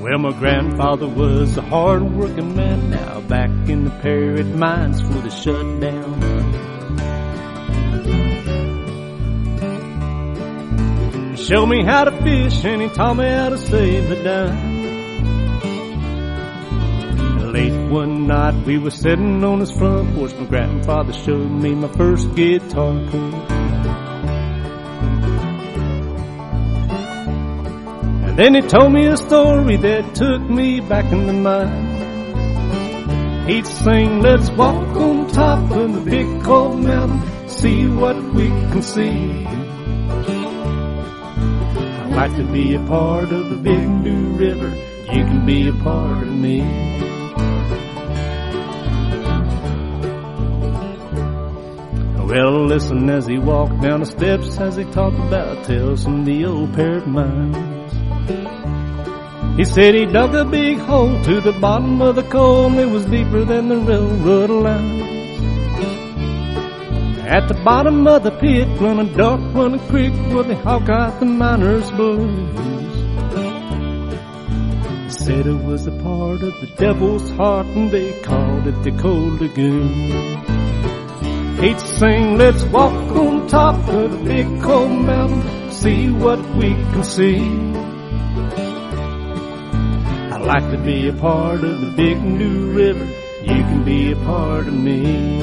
Well, my grandfather was a hard-working man. Now back in the Parrot mines for the shutdown. He showed me how to fish and he taught me how to save a dime. Late one night we were sitting on his front porch. My grandfather showed me my first guitar chord. And then he told me a story that took me back in the mines. He'd sing, let's walk on top of the big cold mountain, see what we can see. I'd like to be a part of the big new river. You can be a part of me. Well, listen as he walked down the steps, as he talked about tales from the old Parrot mines. He said he dug a big hole to the bottom of the coal, and it was deeper than the railroad lines. At the bottom of the pit run a dark running creek where they hawk out the miners' blues. He said it was a part of the devil's heart, and they called it the Cold Lagoon. He'd sing, let's walk on top of the big cold mountain, see what we can see. I'd like to be a part of the big new river. You can be a part of me.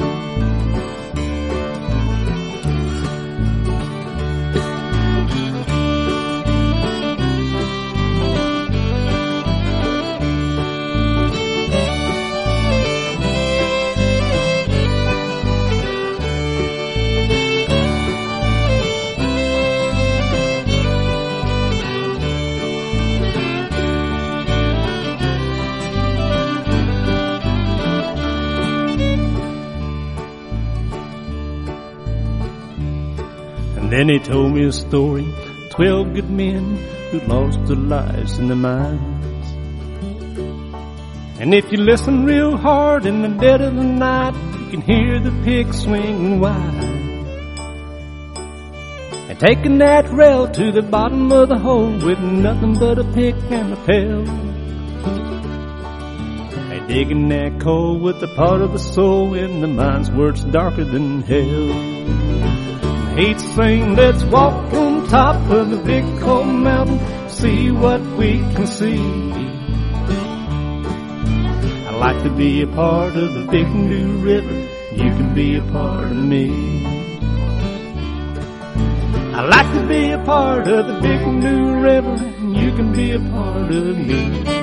Then he told me a story, 12 good men who lost their lives in the mines. And if you listen real hard in the dead of the night, you can hear the pick swinging wide. And taking that rail to the bottom of the hole with nothing but a pick and a pail. They digging that coal with a part of the soul in the mines where it's darker than hell. He'd sing, let's walk on top of the big cold mountain, see what we can see. I'd like to be a part of the big new river. You can be a part of me. I'd like to be a part of the big new river. You can be a part of me.